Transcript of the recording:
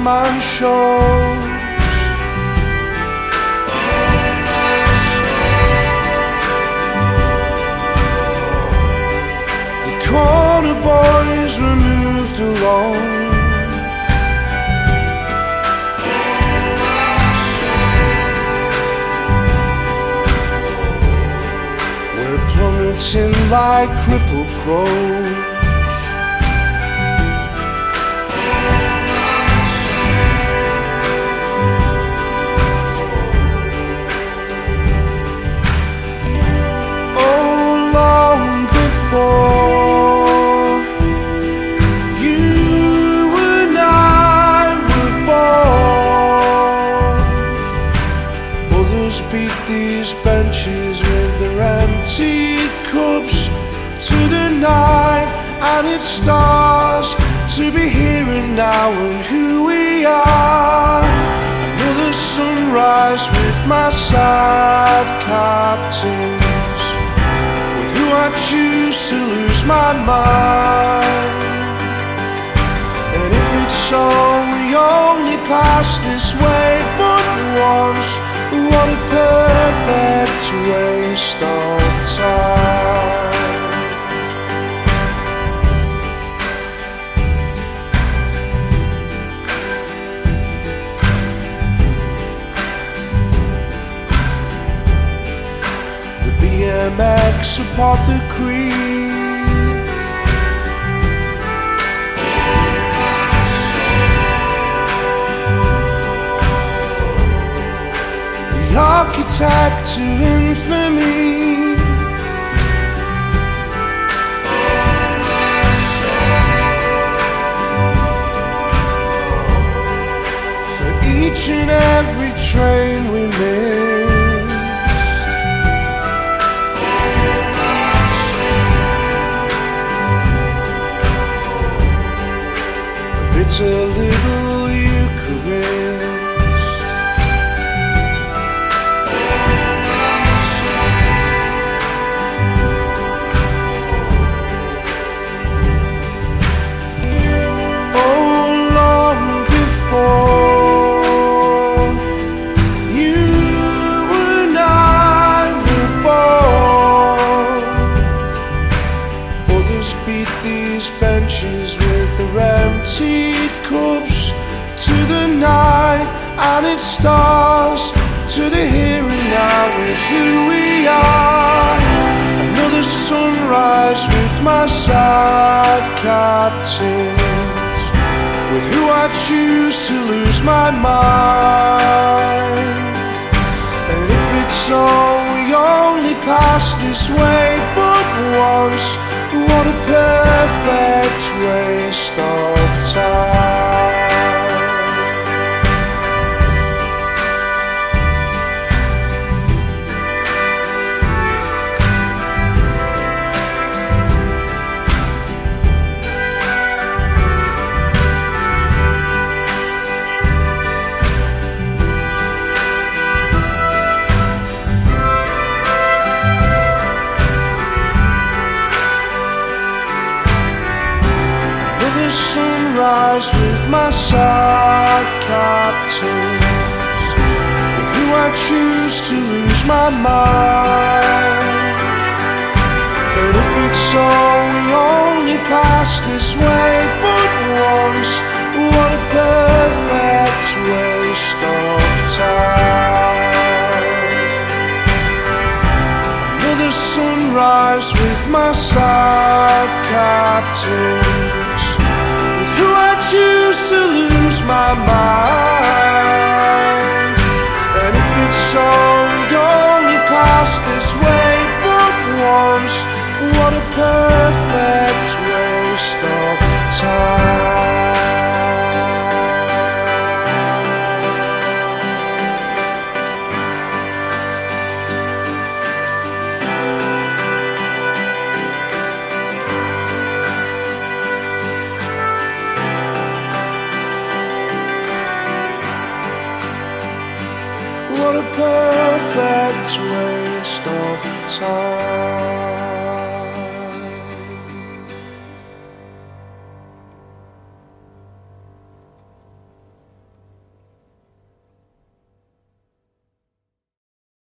one-man shows. The corner boys were moved along. We're plummeting like crippled crows. Beat these benches with their empty cups to the night, and it starts to be here and now and who we are. Another sunrise with my sad captains, with who I choose to lose my mind. And if it's so, we only pass this way but once. What a perfect waste of time. The BMX apothecary, architect to infamy, for each and every train we missed. A bitter little Eucharist. Beat these benches with their empty cups to the night, and it starts to the here and now with who we are. Another sunrise with my sad captains, with who I choose to lose my mind. And if it's so, we only pass this way but once. What a perfect waste of time. Sunrise with my sad captains, with who I choose to lose my mind. But if it's so, we only pass this way but once. What a perfect waste of time. Another sunrise with my sad captains, who I choose to lose my mind. And if it's so, we only pass this way but once. What a perfect waste of time. What a perfect waste of time.